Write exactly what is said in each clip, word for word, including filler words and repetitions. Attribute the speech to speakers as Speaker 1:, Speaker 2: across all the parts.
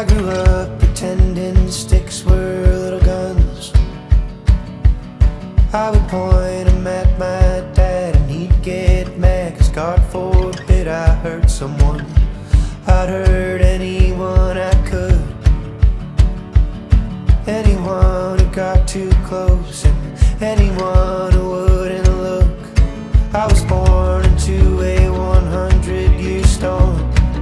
Speaker 1: I grew up pretending sticks were little guns. I would point them at my dad and he'd get mad, 'cause God forbid I hurt someone. I'd hurt anyone I could, anyone who got too close and anyone who wouldn't look. I was born into a hundred year storm,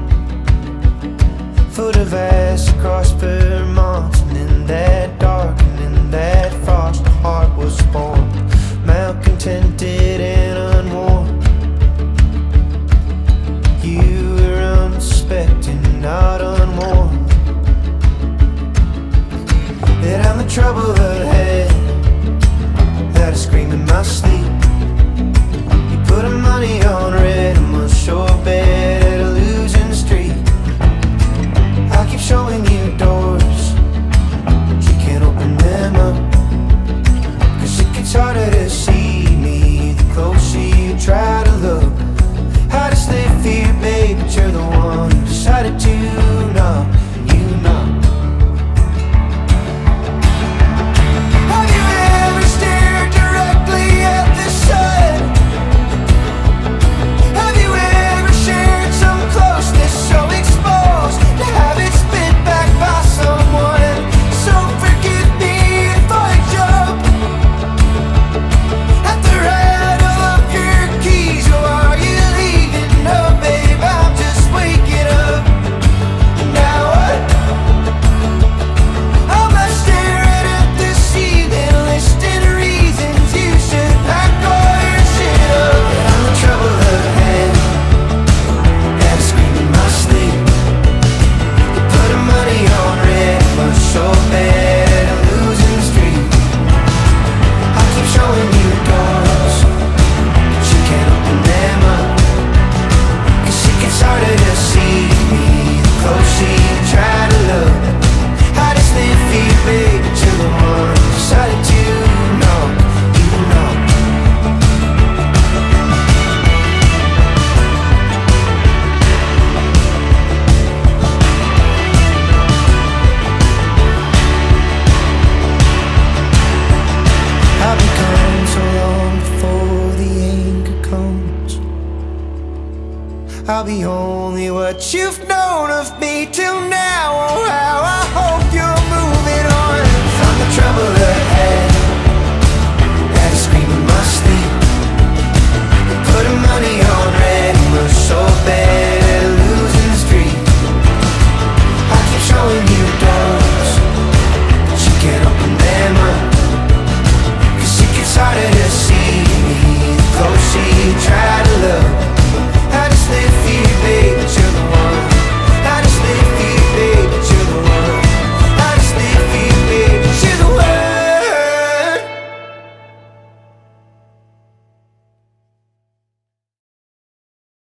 Speaker 1: foot of ass across Vermont, and in that dark and in that frost a heart was born, malcontented and unworn. You were unsuspecting, not unwarned, that I'm the trouble ahead, that I scream in my sleep. You put a money on red, I'm a sure bet at a losing streak. I keep showing you doors, but you can't open them up, 'cause it gets harder to see me the closer you try to look. How does they fear, babe, but you're the one who decided to knock, you knock. Have you ever stared directly at the sun? Have you ever shared some closeness so exposed to have it spit back by someone? So forgive me if I jump at the rattle of your keys. Or are you leaving? No, babe, I'm just waking up. Now what? Am I staring at the ceiling, listing reasons you should pack all your shit up? I'm the trouble ahead, that I scream in my sleep. You put the money on red, but so bad I'm losing street. I keep showing you doors, but you can't open them up, 'cause it gets harder to see me the closer you try to look. How does it feel, babe, but you're the one who decided to know, you know. I'll be gone so long before the anchor comes. I'll be only what you've known of me till